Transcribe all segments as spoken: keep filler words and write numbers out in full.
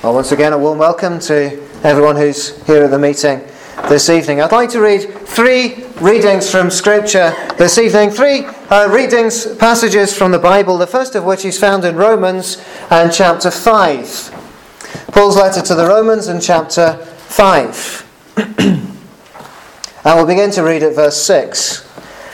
Well, once again, a warm welcome to everyone who's here at the meeting this evening. I'd like to read three readings from Scripture this evening. Three uh, readings, passages from the Bible, the first of which is found in Romans and chapter five. Paul's letter to the Romans in chapter five. And we'll begin to read at verse six.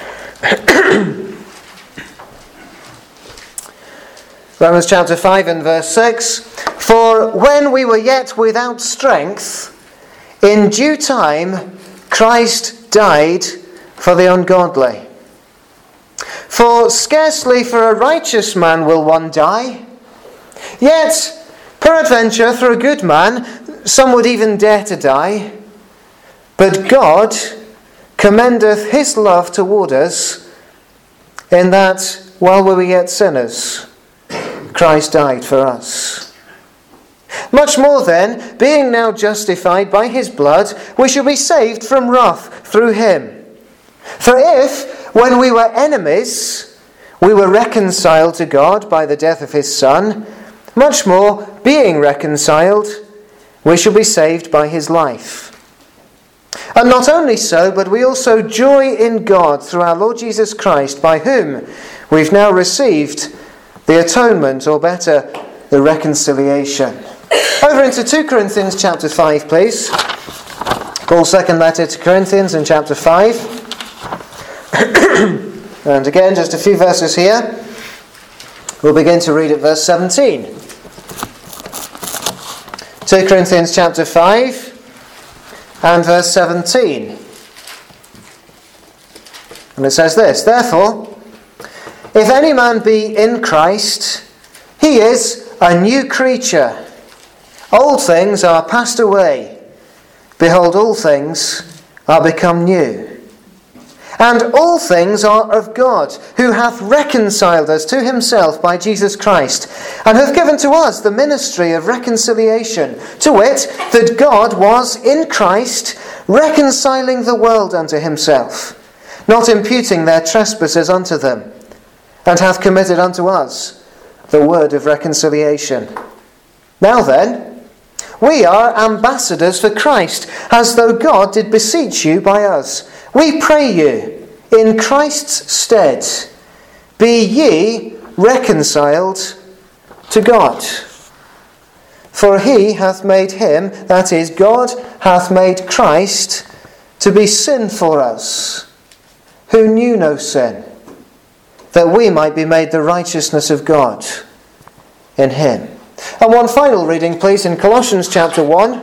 Romans chapter five and verse six. For when we were yet without strength, in due time Christ died for the ungodly. For scarcely for a righteous man will one die, yet peradventure for a good man some would even dare to die. But God commendeth his love toward us, in that while we were yet sinners, Christ died for us. Much more then, being now justified by his blood, we shall be saved from wrath through him. For if, when we were enemies, we were reconciled to God by the death of his Son, much more, being reconciled, we shall be saved by his life. And not only so, but we also joy in God through our Lord Jesus Christ, by whom we've now received the atonement, or better, the reconciliation. Over into Second Corinthians chapter five, please. Paul's second letter to Corinthians in chapter five. And again, just a few verses here. We'll begin to read at verse seventeen. Second Corinthians chapter five and verse seventeen. And it says this: Therefore, if any man be in Christ, he is a new creature. Old things are passed away. Behold, all things are become new. And all things are of God, who hath reconciled us to himself by Jesus Christ, and hath given to us the ministry of reconciliation, to wit, that God was in Christ reconciling the world unto himself, not imputing their trespasses unto them, and hath committed unto us the word of reconciliation. Now then, we are ambassadors for Christ, as though God did beseech you by us. We pray you, in Christ's stead, be ye reconciled to God. For he hath made him, that is, God hath made Christ, to be sin for us, who knew no sin, that we might be made the righteousness of God in him. And one final reading, please, in Colossians chapter one.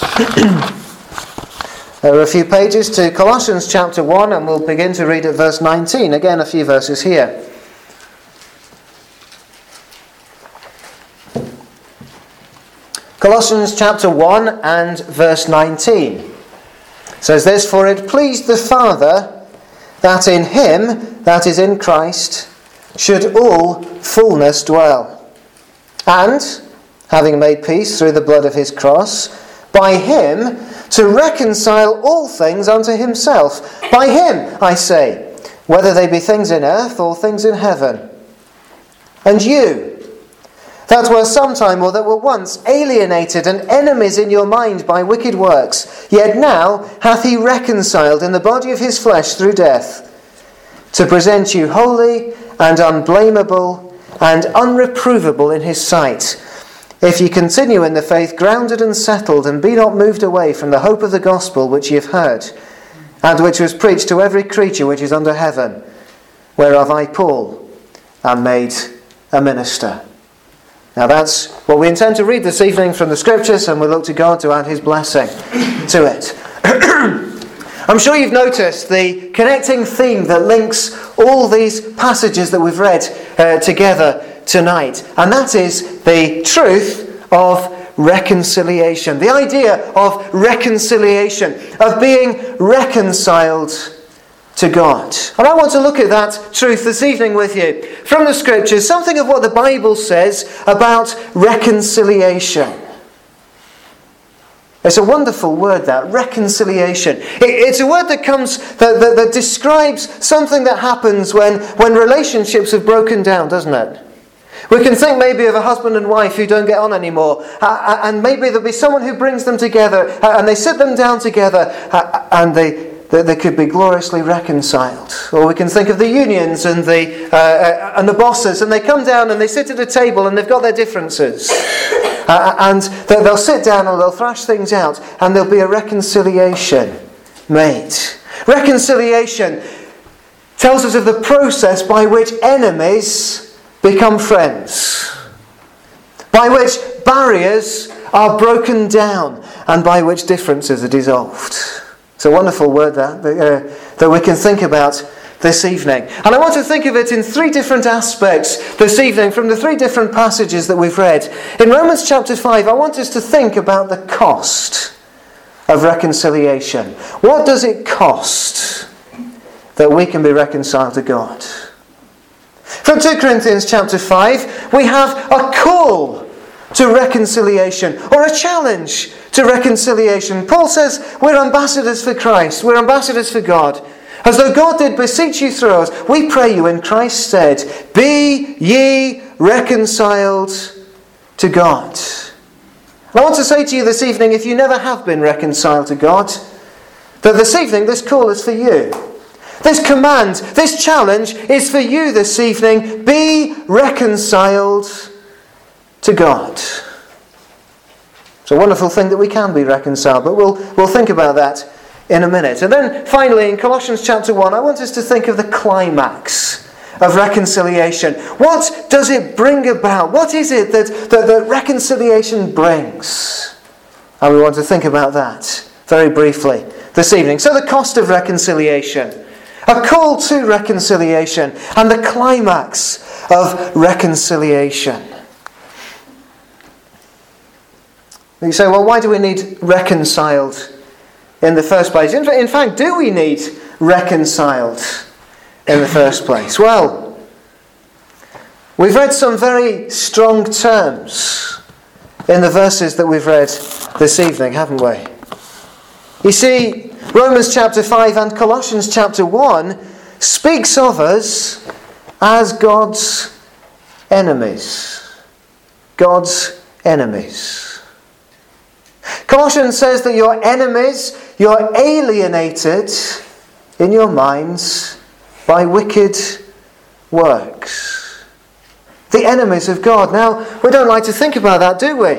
There are a few pages to Colossians chapter one, and we'll begin to read at verse nineteen. Again, a few verses here. Colossians chapter one and verse nineteen. It says this: For it pleased the Father that in him, that is in Christ, should all fullness dwell. And, having made peace through the blood of his cross, by him to reconcile all things unto himself. By him, I say, whether they be things in earth or things in heaven. And you, that were sometime or that were once alienated and enemies in your mind by wicked works, yet now hath he reconciled in the body of his flesh through death, to present you holy and unblameable and unreprovable in his sight, if ye continue in the faith, grounded and settled, and be not moved away from the hope of the gospel which ye have heard, and which was preached to every creature which is under heaven, whereof I, Paul, am made a minister. Now that's what we intend to read this evening from the Scriptures, and we look to God to add his blessing to it. I'm sure you've noticed the connecting theme that links all these passages that we've read uh, together tonight. And that is the truth of reconciliation. The idea of reconciliation, of being reconciled to God. And I want to look at that truth this evening with you from the Scriptures, something of what the Bible says about reconciliation. It's a wonderful word, that, reconciliation. It's a word that comes, that, that, that describes something that happens when, when relationships have broken down, doesn't it? We can think maybe of a husband and wife who don't get on anymore, uh, and maybe there'll be someone who brings them together, uh, and they sit them down together, uh, and they, they they could be gloriously reconciled. Or we can think of the unions and the uh, uh, and the bosses, and they come down and they sit at a table and they've got their differences, uh, and they'll sit down and they'll thrash things out, and there'll be a reconciliation made. Reconciliation tells us of the process by which enemies become friends, by which barriers are broken down, and by which differences are dissolved. It's a wonderful word that, uh, that we can think about this evening. And I want to think of it in three different aspects this evening from the three different passages that we've read. In Romans chapter five, I want us to think about the cost of reconciliation. What does it cost that we can be reconciled to God? From Second Corinthians chapter five, we have a call to reconciliation, or a challenge to reconciliation. Paul says we're ambassadors for Christ, we're ambassadors for God. As though God did beseech you through us, we pray you in Christ's stead, be ye reconciled to God. And I want to say to you this evening, if you never have been reconciled to God, that this evening this call is for you. This command, this challenge is for you this evening. Be reconciled to God. It's a wonderful thing that we can be reconciled, but we'll, we'll think about that in a minute. And then finally in Colossians chapter one, I want us to think of the climax of reconciliation. What does it bring about? What is it that, that, that reconciliation brings? And we want to think about that very briefly this evening. So the cost of reconciliation, a call to reconciliation, and the climax of reconciliation. You say, well, why do we need reconciled in the first place? In, in fact, do we need reconciled in the first place? Well, we've read some very strong terms in the verses that we've read this evening, haven't we? You see, Romans chapter five and Colossians chapter one speaks of us as God's enemies. God's enemies. Colossians says that you're enemies, you're alienated in your minds by wicked works. The enemies of God. Now, we don't like to think about that, do we?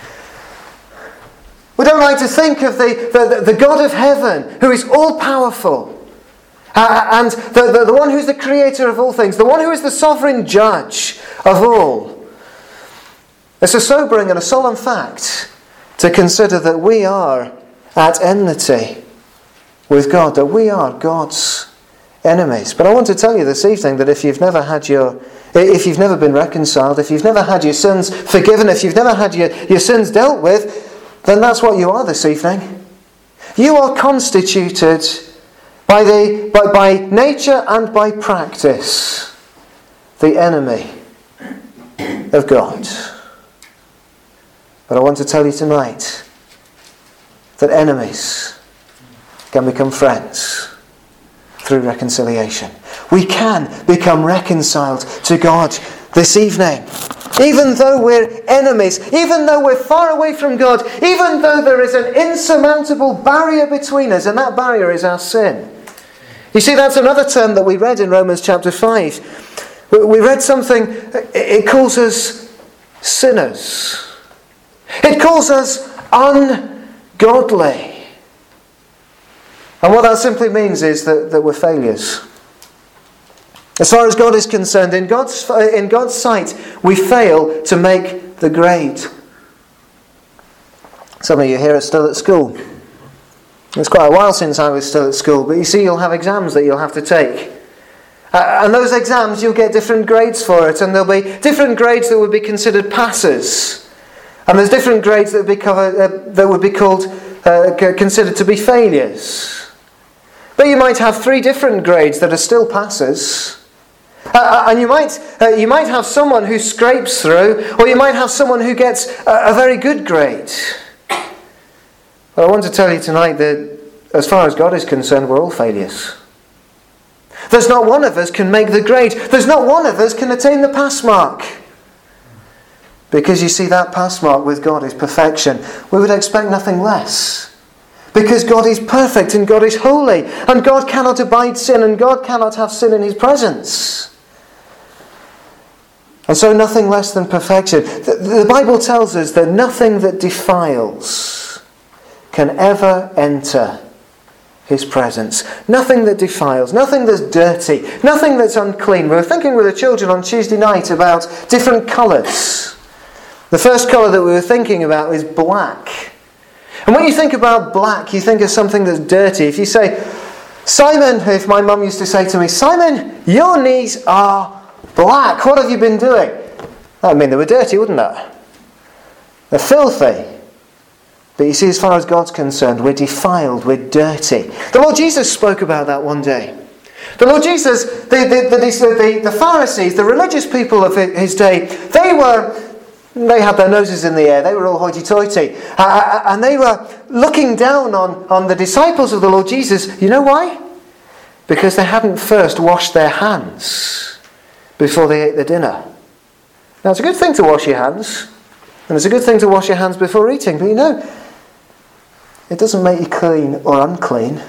We don't like to think of the, the, the God of heaven, who is all-powerful, uh, and the, the, the one who's the creator of all things, the one who is the sovereign judge of all. It's a sobering and a solemn fact to consider that we are at enmity with God, that we are God's enemies. But I want to tell you this evening that if you've never had your, if you've never been reconciled, if you've never had your sins forgiven, if you've never had your, your sins dealt with, then that's what you are this evening. You are constituted by the by, by nature and by practice the enemy of God. But I want to tell you tonight that enemies can become friends through reconciliation. We can become reconciled to God this evening. Even though we're enemies, even though we're far away from God, even though there is an insurmountable barrier between us, and that barrier is our sin. You see, that's another term that we read in Romans chapter five. We read something, it calls us sinners. It calls us ungodly. And what that simply means is that, that we're failures. As far as God is concerned, in God's, in God's sight, we fail to make the grade. Some of you here are still at school. It's quite a while since I was still at school, but you see, you'll have exams that you'll have to take. Uh, and those exams, you'll get different grades for it, and there'll be different grades that would be considered passes. And there's different grades that would be, covered, uh, that would be called, uh, considered to be failures. But you might have three different grades that are still passes. Uh, and you might, uh, you might have someone who scrapes through, or you might have someone who gets a, a very good grade. But I want to tell you tonight that as far as God is concerned, we're all failures. There's not one of us can make the grade. There's not one of us can attain the pass mark. Because you see, that pass mark with God is perfection. We would expect nothing less. Because God is perfect and God is holy. And God cannot abide sin and God cannot have sin in his presence. And so nothing less than perfection. The, the Bible tells us that nothing that defiles can ever enter his presence. Nothing that defiles, nothing that's dirty, nothing that's unclean. We were thinking with the children on Tuesday night about different colours. The first colour that we were thinking about is black. And when you think about black, you think of something that's dirty. If you say, Simon, if my mum used to say to me, Simon, your knees are black. What have you been doing? That would mean they were dirty, wouldn't it? They're filthy. But you see, as far as God's concerned, we're defiled, we're dirty. The Lord Jesus spoke about that one day. The Lord Jesus, the, the, the, the, the Pharisees, the religious people of his day, they were... They had their noses in the air. They were all hoity-toity. Uh, and they were looking down on, on the disciples of the Lord Jesus. You know why? Because they hadn't first washed their hands before they ate the dinner. Now, it's a good thing to wash your hands. And it's a good thing to wash your hands before eating. But you know, it doesn't make you clean or unclean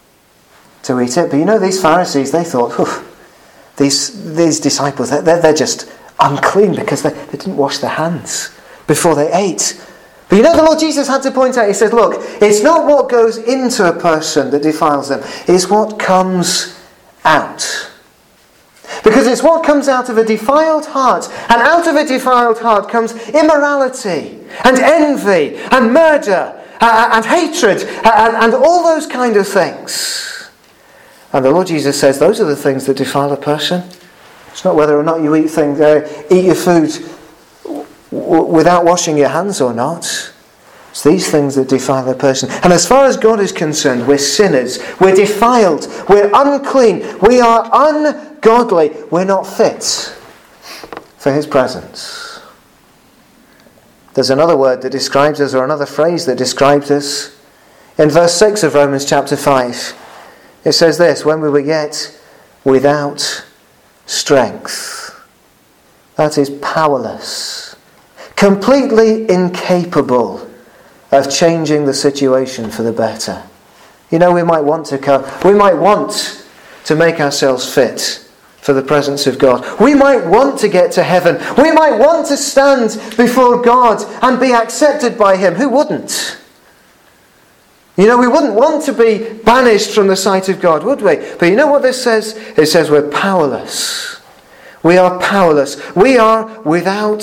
to eat it. But you know, these Pharisees, they thought, these, these disciples, they're, they're just... unclean because they, they didn't wash their hands before they ate. But you know, the Lord Jesus had to point out, he said, look, it's not what goes into a person that defiles them, it's what comes out. Because it's what comes out of a defiled heart, and out of a defiled heart comes immorality and envy and murder and, and hatred and, and all those kind of things. And the Lord Jesus says those are the things that defile a person. It's not whether or not you eat things, uh, eat your food w- without washing your hands or not. It's these things that defile a person. And as far as God is concerned, we're sinners. We're defiled. We're unclean. We are ungodly. We're not fit for his presence. There's another word that describes us, or another phrase that describes us. In verse six of Romans chapter five, it says this, when we were yet without strength. That is powerless. Completely incapable of changing the situation for the better. You know, we might want to come, we might want to make ourselves fit for the presence of God. We might want to get to heaven. We might want to stand before God and be accepted by him. Who wouldn't? You know, we wouldn't want to be banished from the sight of God, would we? But you know what this says? It says we're powerless. We are powerless. We are without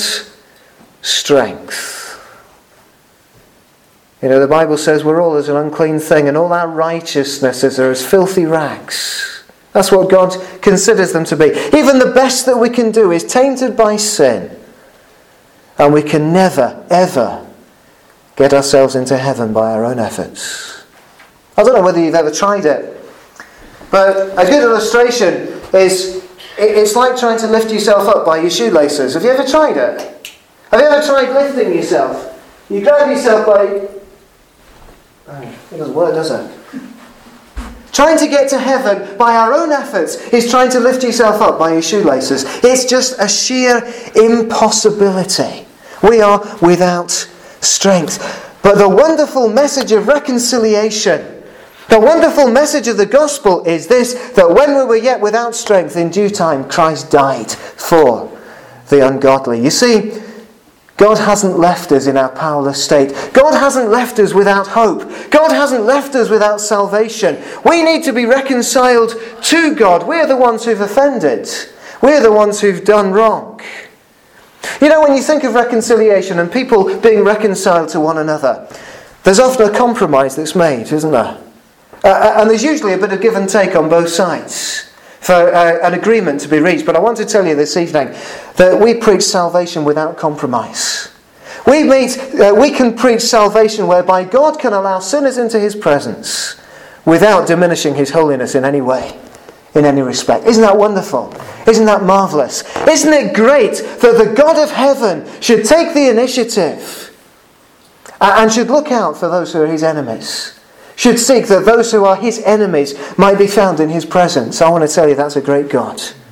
strength. You know, the Bible says we're all as an unclean thing, and all our righteousnesses are as filthy rags. That's what God considers them to be. Even the best that we can do is tainted by sin. And we can never, ever get ourselves into heaven by our own efforts. I don't know whether you've ever tried it, but a good illustration is, it's like trying to lift yourself up by your shoelaces. Have you ever tried it? Have you ever tried lifting yourself? You grab yourself by... Oh, it doesn't work, does it? Trying to get to heaven by our own efforts is trying to lift yourself up by your shoelaces. It's just a sheer impossibility. We are without strength. But the wonderful message of reconciliation, the wonderful message of the gospel is this, that when we were yet without strength, in due time Christ died for the ungodly. You see, God hasn't left us in our powerless state. God hasn't left us without hope. God hasn't left us without salvation. We need to be reconciled to God. We're the ones who've offended. We're the ones who've done wrong. You know, when you think of reconciliation and people being reconciled to one another, there's often a compromise that's made, isn't there? Uh, and there's usually a bit of give and take on both sides for uh, an agreement to be reached. But I want to tell you this evening that we preach salvation without compromise. We, meet, uh, we can preach salvation whereby God can allow sinners into his presence without diminishing his holiness in any way, in any respect. Isn't that wonderful? Isn't that marvellous? Isn't it great that the God of heaven should take the initiative and should look out for those who are his enemies? Should seek that those who are his enemies might be found in his presence. I want to tell you, that's a great God.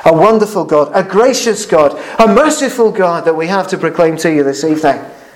A wonderful God, a gracious God, a merciful God that we have to proclaim to you this evening.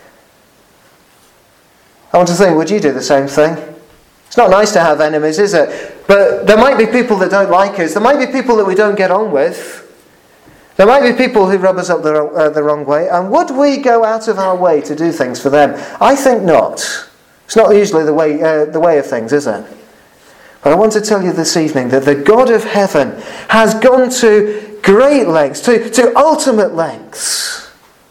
I want to think, would you do the same thing? It's not nice to have enemies, is it? But there might be people that don't like us. There might be people that we don't get on with. There might be people who rub us up the, uh, the wrong way. And would we go out of our way to do things for them? I think not. It's not usually the way, uh, the way of things, is it? But I want to tell you this evening that the God of heaven has gone to great lengths, to, to ultimate lengths,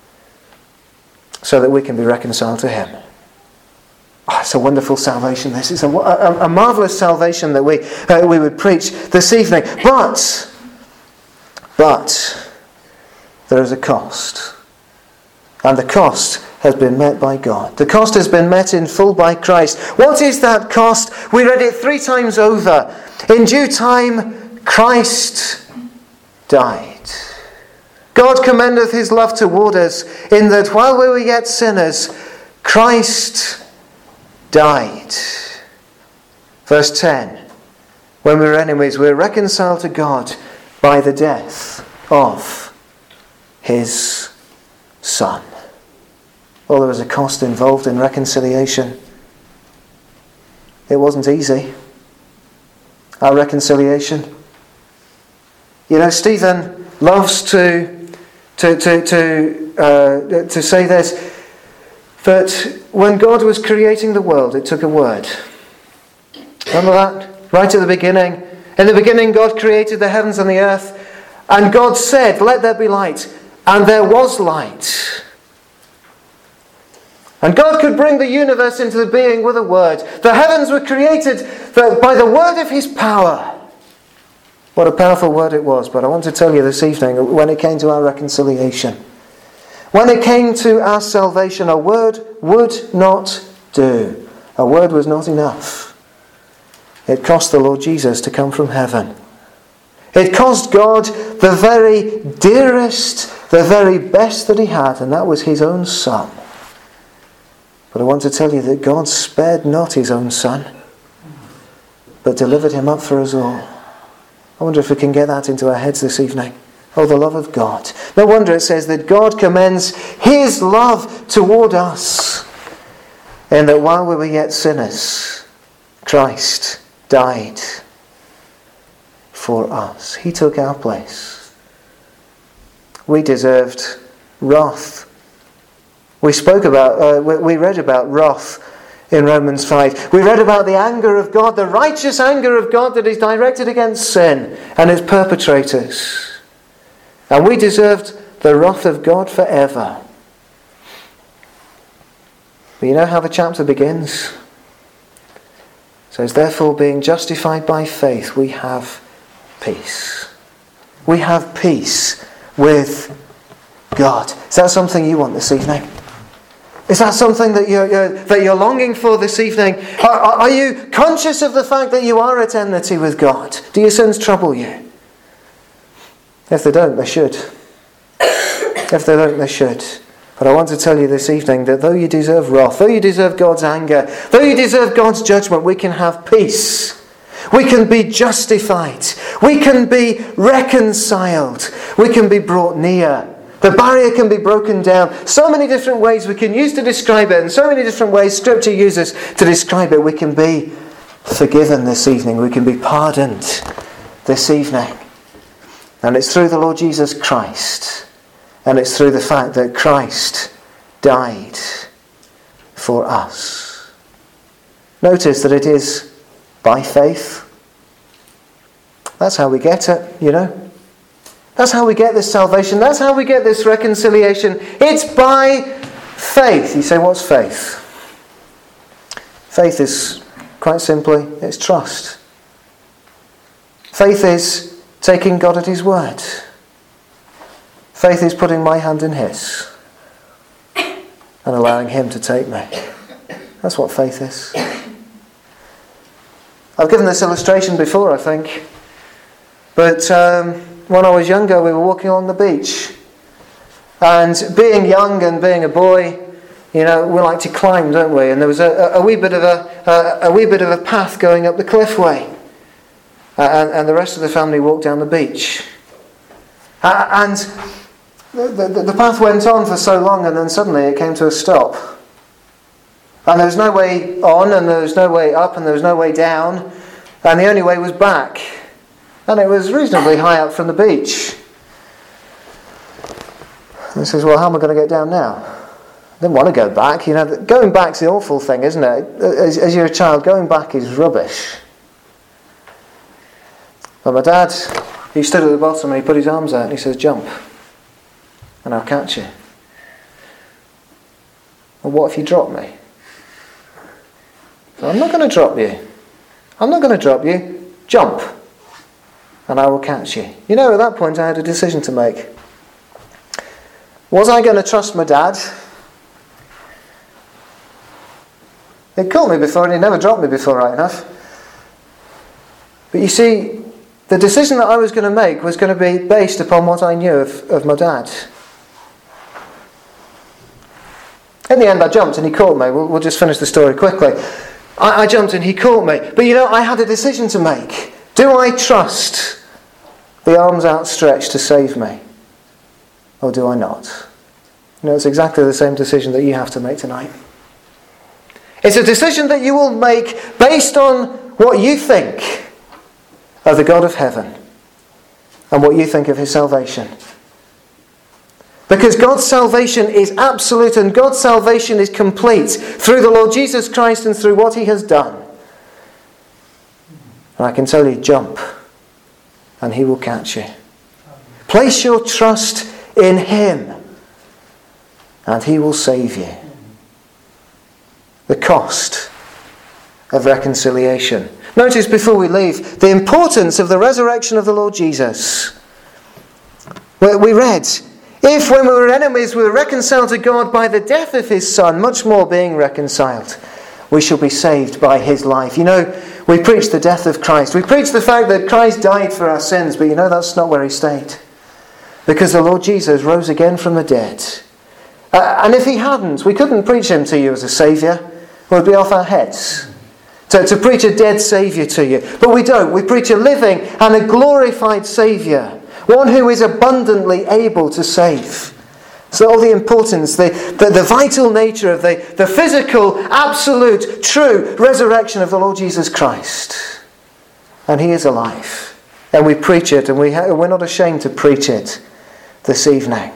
so that we can be reconciled to him. Oh, it's a wonderful salvation, this. It's a, a, a marvellous salvation that we, uh, we would preach this evening. But, but, there is a cost. And the cost has been met by God. The cost has been met in full by Christ. What is that cost? We read it three times over. In due time, Christ died. God commendeth his love toward us, in that while we were yet sinners, Christ died. Verse ten. When we were enemies, we were reconciled to God by the death of his Son. Well, there was a cost involved in reconciliation. It wasn't easy. Our reconciliation. You know, Stephen loves to to to to uh, to say this. But when God was creating the world, it took a word. Remember that? Right at the beginning. In the beginning, God created the heavens and the earth. And God said, "Let there be light." And there was light. And God could bring the universe into being with a word. The heavens were created by the word of his power. What a powerful word it was. But I want to tell you this evening, when it came to our reconciliation, when it came to our salvation, a word would not do. A word was not enough. It cost the Lord Jesus to come from heaven. It cost God the very dearest, the very best that he had, and that was his own Son. But I want to tell you that God spared not his own Son, but delivered him up for us all. I wonder if we can get that into our heads this evening. Oh, the love of God. No wonder it says that God commends his love toward us, in that while we were yet sinners, Christ died for us. He took our place. We deserved wrath. We spoke about, uh, we read about wrath in Romans five. We read about the anger of God, the righteous anger of God that is directed against sin and its perpetrators. And we deserved the wrath of God forever. But you know how the chapter begins? It says, therefore, being justified by faith, we have peace. We have peace with God. Is that something you want this evening? Is that something that you're, you're, that you're longing for this evening? Are, are you conscious of the fact that you are at enmity with God? Do your sins trouble you? If they don't, they should. If they don't, they should. But I want to tell you this evening that though you deserve wrath, though you deserve God's anger, though you deserve God's judgment, we can have peace. We can be justified. We can be reconciled. We can be brought near. The barrier can be broken down. So many different ways we can use to describe it, and so many different ways Scripture uses to describe it. We can be forgiven this evening. We can be pardoned this evening. And it's through the Lord Jesus Christ. And it's through the fact that Christ died for us. Notice that it is by faith. That's how we get it, you know. That's how we get this salvation. That's how we get this reconciliation. It's by faith. You say, what's faith? Faith is, quite simply, it's trust. Faith is taking God at his word. Faith is putting my hand in his and allowing him to take me. That's what faith is. I've given this illustration before, I think. But um, when I was younger, we were walking along the beach. And being young and being a boy, you know, we like to climb, don't we? And there was a, a, a wee bit of a, a, a wee bit of a path going up the cliffway. Uh, and, and the rest of the family walked down the beach. Uh, and the, the, the path went on for so long, and then suddenly it came to a stop. And there was no way on, and there was no way up, and there was no way down, and the only way was back. And it was reasonably high up from the beach. And he says, well, how am I going to get down now? I didn't want to go back. You know, going back's the awful thing, isn't it? As, as you're a child, going back is rubbish. But my dad, he stood at the bottom and he put his arms out and he says, jump, and I'll catch you. Well, what if you drop me? So I'm not going to drop you. I'm not going to drop you. Jump, and I will catch you. You know, at that point I had a decision to make. Was I going to trust my dad? He'd caught me before and he'd never dropped me before, right enough. But you see, the decision that I was going to make was going to be based upon what I knew of, of my dad. In the end I jumped and he caught me. We'll, we'll just finish the story quickly. I, I jumped and he caught me. But you know, I had a decision to make. Do I trust the arms outstretched to save me? Or do I not? You know, it's exactly the same decision that you have to make tonight. It's a decision that you will make based on what you think of the God of heaven and what you think of his salvation. Because God's salvation is absolute and God's salvation is complete through the Lord Jesus Christ and through what he has done. And I can tell you, jump and he will catch you. Place your trust in him and he will save you. The cost of reconciliation. Notice before we leave the importance of the resurrection of the Lord Jesus. We read, if when we were enemies we were reconciled to God by the death of his Son, much more being reconciled, we shall be saved by his life. You know, we preach the death of Christ. We preach the fact that Christ died for our sins, but you know that's not where he stayed. Because the Lord Jesus rose again from the dead. Uh, and if he hadn't, we couldn't preach him to you as a saviour. We'd be off our heads. To, to preach a dead saviour to you. But we don't. We preach a living and a glorified saviour. One who is abundantly able to save. So all the importance, the, the, the vital nature of the, the physical, absolute, true resurrection of the Lord Jesus Christ. And he is alive. And we preach it, and we ha- we're not ashamed to preach it this evening.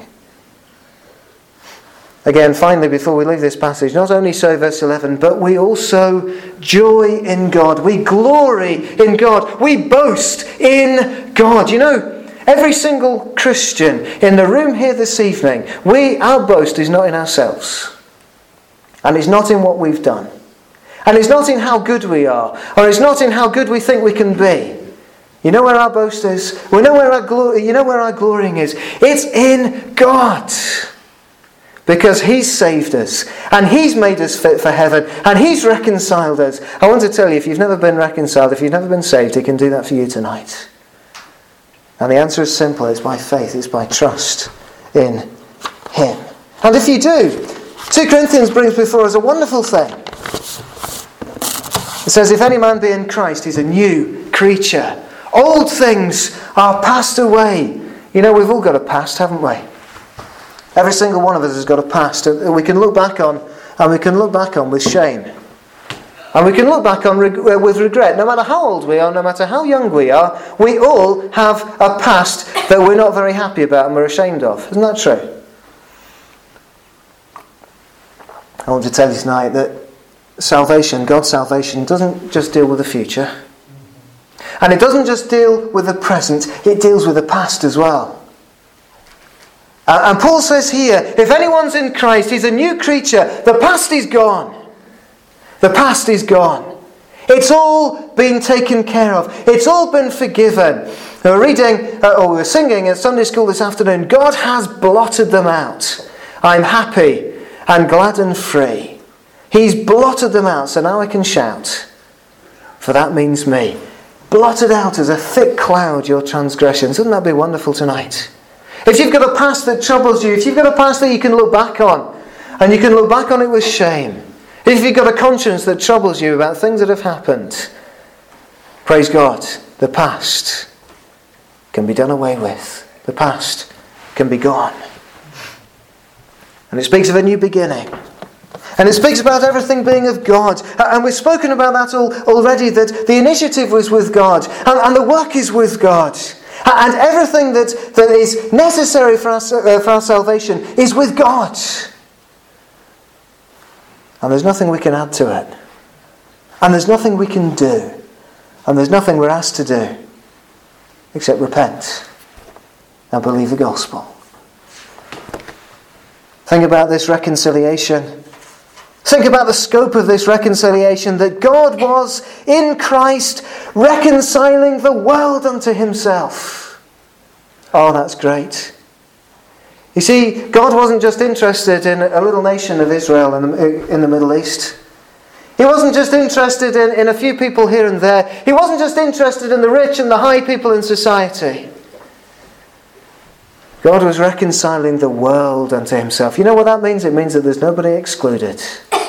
Again, finally, before we leave this passage, not only so, verse eleven, but we also joy in God. We glory in God. We boast in God. You know, every single Christian in the room here this evening, we, our boast is not in ourselves. And it's not in what we've done. And it's not in how good we are. Or it's not in how good we think we can be. You know where our boast is? We know where our glo- you know where our glorying is? It's in God. Because he's saved us, and he's made us fit for heaven, and he's reconciled us. I want to tell you, if you've never been reconciled, if you've never been saved, he can do that for you tonight. And the answer is simple. It's by faith. It's by trust in him. And if you do, Second Corinthians brings before us a wonderful thing. It says, if any man be in Christ, he's a new creature. Old things are passed away. You know, we've all got a past, haven't we? Every single one of us has got a past that we can look back on, and we can look back on with shame. And we can look back on reg- with regret. No matter how old we are, no matter how young we are, we all have a past that we're not very happy about and we're ashamed of. Isn't that true? I want to tell you tonight that salvation, God's salvation, doesn't just deal with the future. And it doesn't just deal with the present, it deals with the past as well. And Paul says here, if anyone's in Christ, he's a new creature. The past is gone. The past is gone. It's all been taken care of. It's all been forgiven. We were reading, uh, or we were singing at Sunday school this afternoon, God has blotted them out. I'm happy and glad and free. He's blotted them out, so now I can shout. For that means me. Blotted out as a thick cloud your transgressions. Wouldn't that be wonderful tonight? If you've got a past that troubles you, if you've got a past that you can look back on, and you can look back on it with shame, if you've got a conscience that troubles you about things that have happened, praise God, the past can be done away with The past can be gone. And it speaks of a new beginning. And it speaks about everything being of God. And we've spoken about that all, already, that the initiative was with God. And, and the work is with God. And everything that, that is necessary for our, uh, for our salvation is with God. And there's nothing we can add to it. And there's nothing we can do. And there's nothing we're asked to do except repent and believe the gospel. Think about this reconciliation. Think about the scope of this reconciliation, that God was in Christ reconciling the world unto himself. Oh, that's great. You see, God wasn't just interested in a little nation of Israel in the, in the Middle East. He wasn't just interested in, in a few people here and there. He wasn't just interested in the rich and the high people in society. God was reconciling the world unto himself. You know what that means? It means that there's nobody excluded.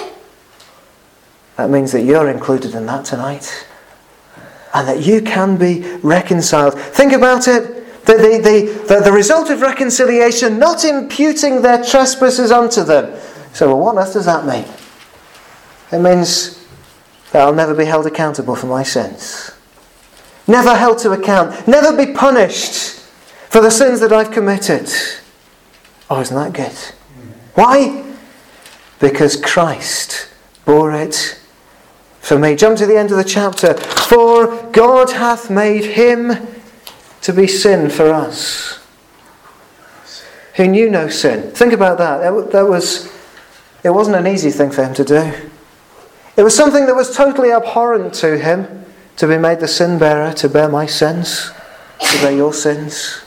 That means that you're included in that tonight. And that you can be reconciled. Think about it. The, the, the, the, the result of reconciliation, not imputing their trespasses unto them. So, well, what on earth does that mean? It means that I'll never be held accountable for my sins. Never held to account. Never be punished for the sins that I've committed. Oh, isn't that good? Why? Because Christ bore it for me. Jump to the end of the chapter. For God hath made him to be sin for us, who knew no sin. Think about that. That, that was, it wasn't an easy thing for him to do. It was something that was totally abhorrent to him, to be made the sin bearer, to bear my sins, to bear your sins.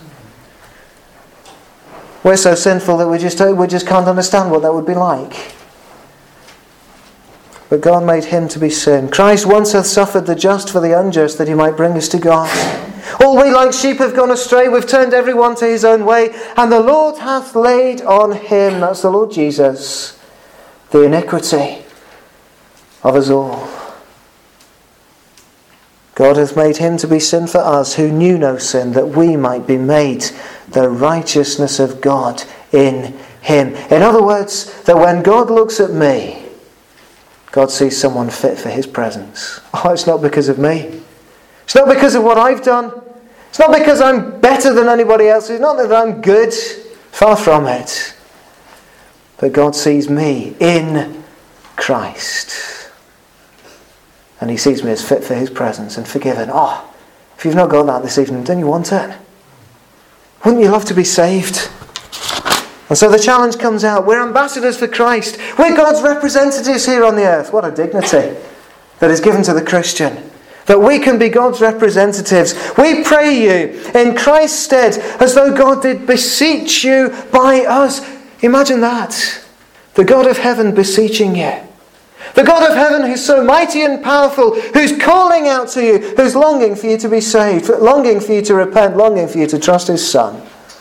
We're so sinful that we just, we just can't understand what that would be like. But God made him to be sin. Christ once hath suffered the just for the unjust, that he might bring us to God. All we like sheep have gone astray, we've turned everyone to his own way, and the Lord hath laid on him, that's the Lord Jesus, the iniquity of us all. God hath made him to be sin for us, who knew no sin, that we might be made the righteousness of God in him. In other words, that when God looks at me, God sees someone fit for his presence. Oh, it's not because of me. It's not because of what I've done. It's not because I'm better than anybody else. It's not that I'm good. Far from it. But God sees me in Christ. And he sees me as fit for his presence and forgiven. Oh, if you've not got that this evening, don't you want it? Wouldn't you love to be saved? And so the challenge comes out. We're ambassadors for Christ. We're God's representatives here on the earth. What a dignity that is given to the Christian. That we can be God's representatives. We pray you in Christ's stead, as though God did beseech you by us. Imagine that. The God of heaven beseeching you. The God of heaven who's so mighty and powerful, who's calling out to you, who's longing for you to be saved, longing for you to repent, longing for you to trust his Son.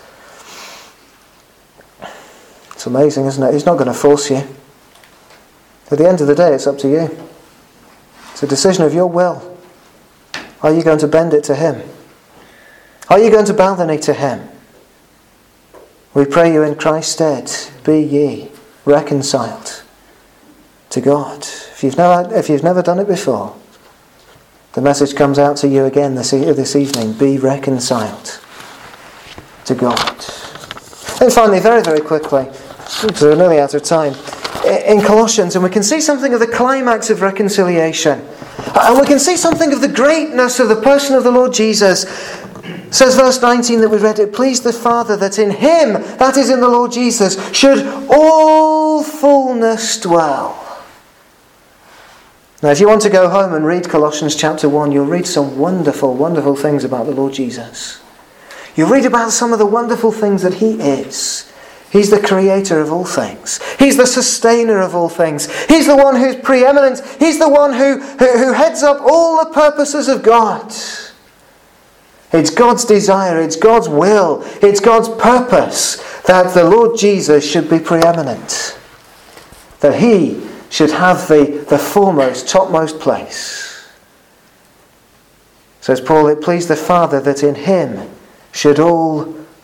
It's amazing, isn't it? He's not going to force you. At the end of the day, it's up to you. It's a decision of your will. Are you going to bend it to him? Are you going to bow the knee to him? We pray you in Christ's stead, be ye reconciled to God. If you've never, if you've never done it before, the message comes out to you again this, this evening. Be reconciled to God. And finally, very, very quickly, because we're nearly out of time, in Colossians, and we can see something of the climax of reconciliation. And we can see something of the greatness of the person of the Lord Jesus. It says verse nineteen that we read, it pleased the Father that in him, that is in the Lord Jesus, should all fullness dwell. Now if you want to go home and read Colossians chapter one, you'll read some wonderful, wonderful things about the Lord Jesus. You'll read about some of the wonderful things that he is. He's the creator of all things. He's the sustainer of all things. He's the one who's preeminent. He's the one who, who, who heads up all the purposes of God. It's God's desire, it's God's will, it's God's purpose that the Lord Jesus should be preeminent. That he should have the, the foremost, topmost place. Says Paul, it pleased the Father that in him should all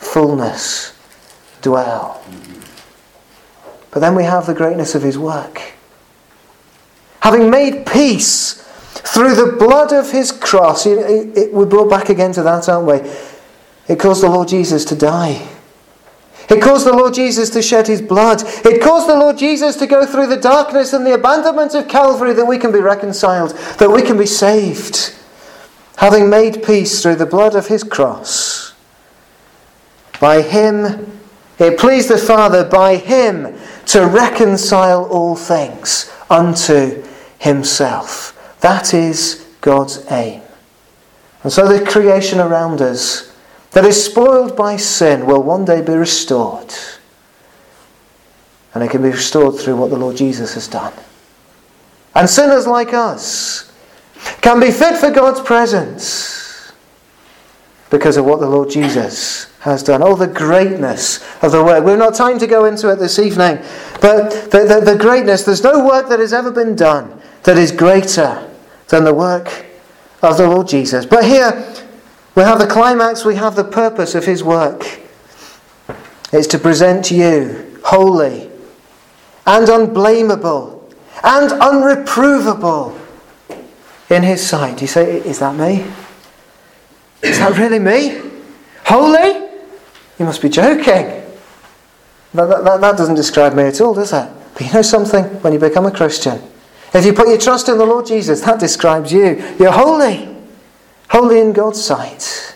fullness dwell. But then we have the greatness of his work. Having made peace through the blood of his cross. It, it, it, we're brought back again to that, aren't we? It caused the Lord Jesus to die. It caused the Lord Jesus to shed his blood. It caused the Lord Jesus to go through the darkness and the abandonment of Calvary, that we can be reconciled, that we can be saved. Having made peace through the blood of his cross. By him, it pleased the Father by him to reconcile all things unto himself. That is God's aim. And so the creation around us that is spoiled by sin will one day be restored. And it can be restored through what the Lord Jesus has done. And sinners like us can be fit for God's presence because of what the Lord Jesus has done. Oh, the greatness of the work. We've not time to go into it this evening. But the, the, the greatness, there's no work that has ever been done that is greater than the work of the Lord Jesus. But here we have the climax, we have the purpose of his work. It's to present you holy and unblameable and unreprovable in his sight. You say, is that me? Is that really me? Holy? You must be joking. That, that, that doesn't describe me at all, does it? But you know something? When you become a Christian, if you put your trust in the Lord Jesus, that describes you. You're holy. Holy in God's sight.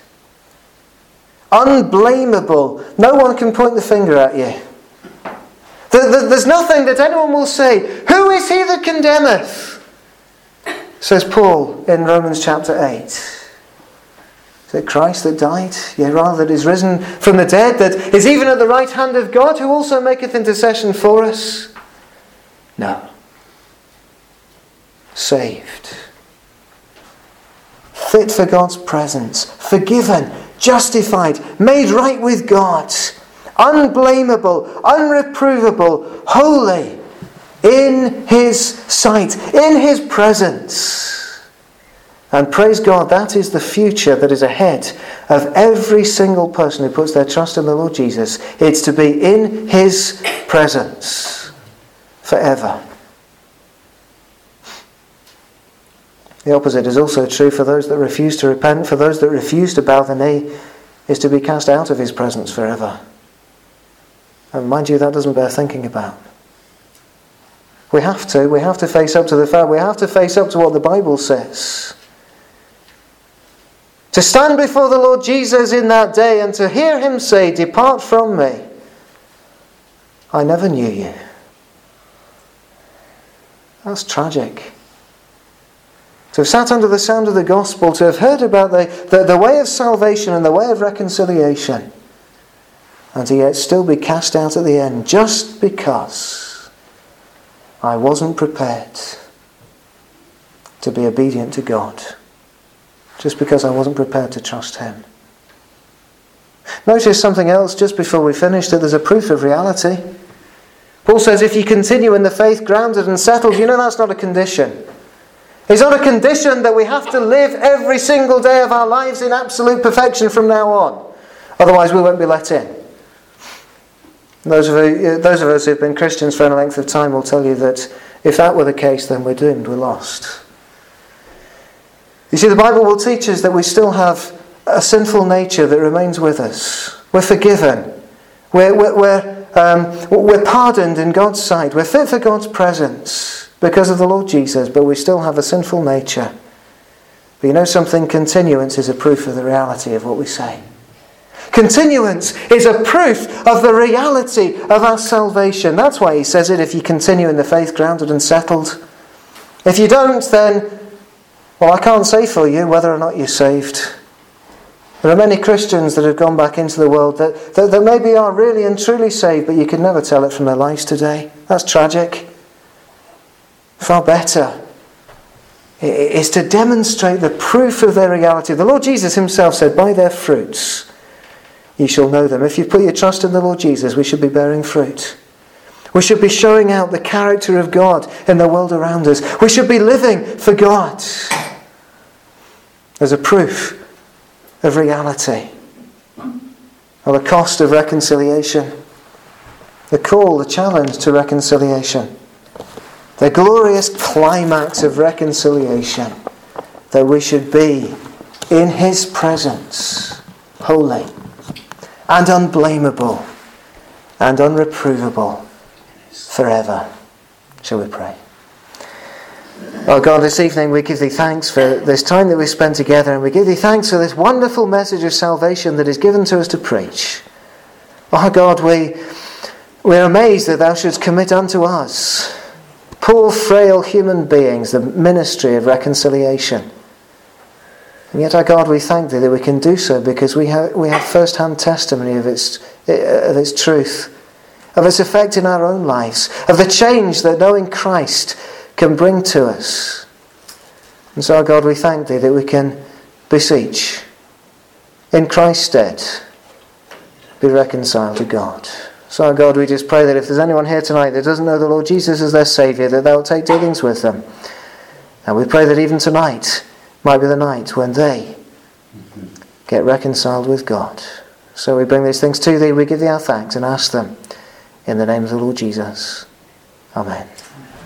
Unblameable. No one can point the finger at you. There's nothing that anyone will say, who is he that condemneth? Says Paul in Romans chapter eight. Is it Christ that died? Yea, rather that is risen from the dead, that is even at the right hand of God, who also maketh intercession for us? No. Saved. Fit for God's presence. Forgiven. Justified. Made right with God. Unblameable. Unreprovable. Holy. In his sight. In his presence. And praise God, that is the future that is ahead of every single person who puts their trust in the Lord Jesus. It's to be in his presence forever. The opposite is also true for those that refuse to repent, for those that refuse to bow the knee, is to be cast out of his presence forever. And mind you, that doesn't bear thinking about. We have to. We have to face up to the fact. We have to face up to what the Bible says. To stand before the Lord Jesus in that day and to hear him say, depart from me. I never knew you. That's tragic. To have sat under the sound of the gospel, to have heard about the, the, the way of salvation and the way of reconciliation, and to yet still be cast out at the end just because I wasn't prepared to be obedient to God. Just because I wasn't prepared to trust him. Notice something else just before we finish, that there's a proof of reality. Paul says if you continue in the faith grounded and settled, you know that's not a condition. It's not a condition that we have to live every single day of our lives in absolute perfection from now on. Otherwise we won't be let in. Those of, you, those of us who've been Christians for any length of time will tell you that if that were the case, then we're doomed, we're lost. You see, the Bible will teach us that we still have a sinful nature that remains with us. We're forgiven. We're, we're, we're, um, we're pardoned in God's sight. We're fit for God's presence because of the Lord Jesus, but we still have a sinful nature. But you know something? Continuance is a proof of the reality of what we say. Continuance is a proof of the reality of our salvation. That's why he says it, if you continue in the faith grounded and settled. If you don't, then well, I can't say for you whether or not you're saved. There are many Christians that have gone back into the world that, that, that maybe are really and truly saved, but you can never tell it from their lives today. That's tragic. Far better is to demonstrate the proof of their reality. The Lord Jesus himself said, by their fruits ye shall know them. If you put your trust in the Lord Jesus, we should be bearing fruit. We should be showing out the character of God in the world around us. We should be living for God as a proof of reality. or the cost of reconciliation, the call, the challenge to reconciliation, the glorious climax of reconciliation, that we should be in His presence, holy and unblameable and unreprovable forever. Shall we pray? Oh God, this evening we give Thee thanks for this time that we spent together, and we give Thee thanks for this wonderful message of salvation that is given to us to preach. Oh God, we, we are amazed that Thou shouldst commit unto us, poor frail human beings, the ministry of reconciliation. And yet, our God, we thank Thee that we can do so because we have, we have first-hand testimony of its, of its truth, of its effect in our own lives, of the change that knowing Christ can bring to us. And so, our God, we thank Thee that we can beseech, in Christ's stead, be reconciled to God. So, our God, we just pray that if there's anyone here tonight that doesn't know the Lord Jesus as their Saviour, that Thou will take dealings with them. And we pray that even tonight might be the night when they get reconciled with God. So we bring these things to Thee, we give Thee our thanks and ask them in the name of the Lord Jesus. Amen.